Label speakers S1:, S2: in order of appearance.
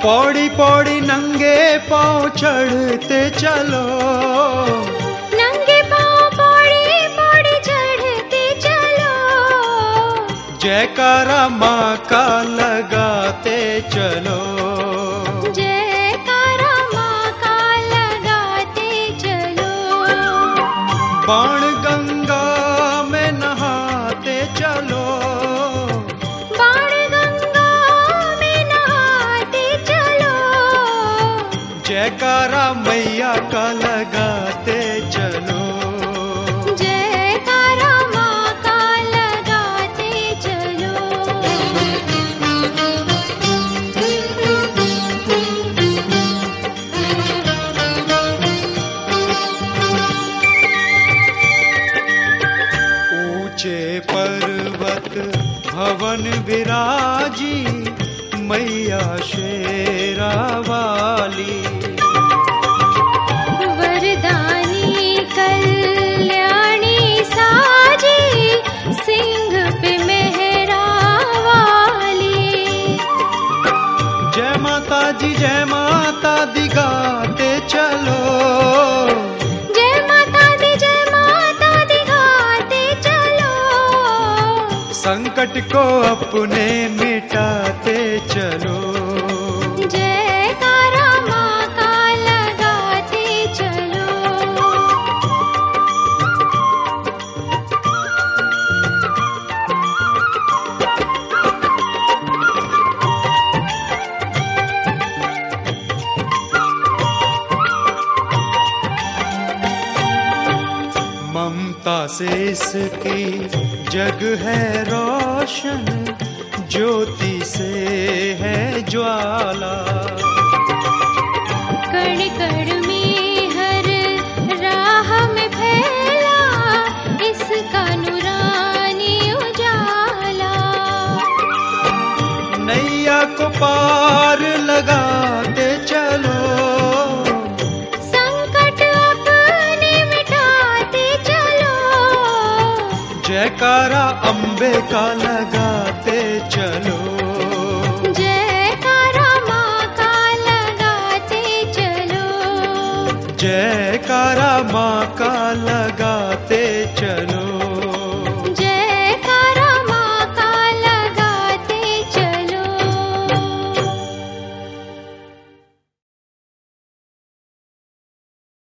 S1: पौड़ी पौड़ी नंगे पाँव चढ़ते चलो,
S2: नंगे पाँव पौड़ी पौड़ी चढ़ते चलो,
S1: जयकारा माँ का लगाते चलो,
S2: जयकारा माँ का लगाते चलो।
S1: बाण गंगा में नहाते चलो,
S2: बाण गंगा में नहाते चलो,
S1: जयकारा मैया का लगाते चलो,
S2: जयकारा माँ का लगाते चलो।
S1: ऊंचे पर्वत भवन विराजी मैया शेरा वाली,
S2: वरदानी कल्याणी साजी सिंह पे मेहरा वाली।
S1: जय माता दी गाते चलो,
S2: जय माता दी गाते चलो,
S1: संकट को अपने मिटाते चलो,
S2: जयकारा माँ का लगाते चलो।
S1: ममता से इसकी जग है रोशन, ज्योति से है ज्वाला,
S2: कण कण में हर राह में फैला इसका नूरानी उजाला।
S1: नैया को पार लगाते चलो,
S2: संकट अपने मिटाते चलो,
S1: जयकारा अम्बे का लगाते चलो,
S2: जयकारा माँ का लगाते चलो,
S1: जयकारा माँ का लगाते चलो।